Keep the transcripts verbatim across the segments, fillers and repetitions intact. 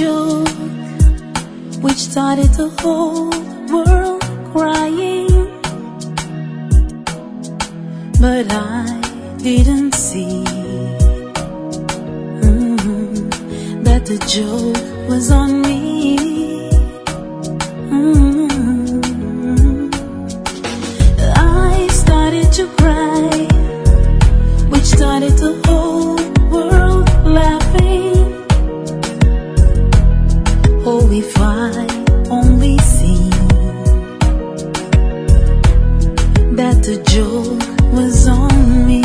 joke which started the whole world crying, but I didn't see mm, that the joke was on me. mm. I started to cry, which started the whole world laughing. Oh, if I only see that the joke was on me.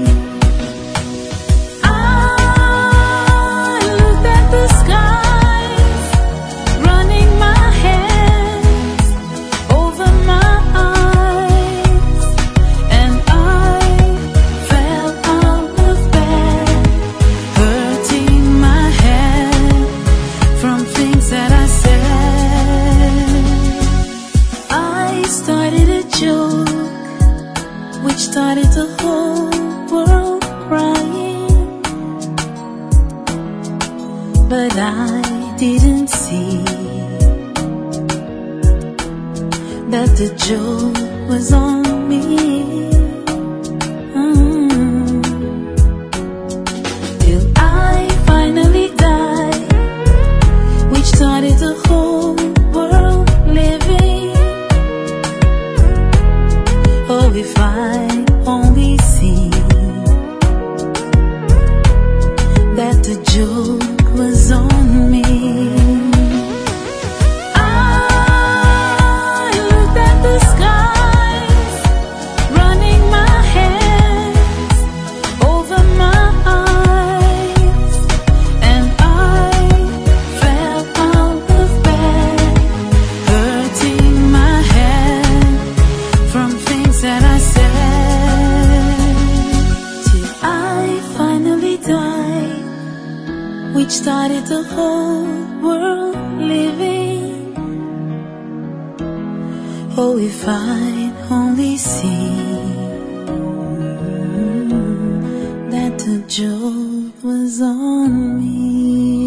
I looked at the skies, running my hands over my eyes, and I fell out of bed, hurting my head from things that I said. I started a joke which started the whole world crying, but I didn't see that the joke was on me. mm. Till I finally died, which started the whole world living. Oh, if I only see that the joke was on me. I looked at the skies, running my hands over my eyes, and I fell out of bed, hurting my head from things that I said. Till I finally died, which started the whole world living. Oh, if I'd only see that the joke was on me.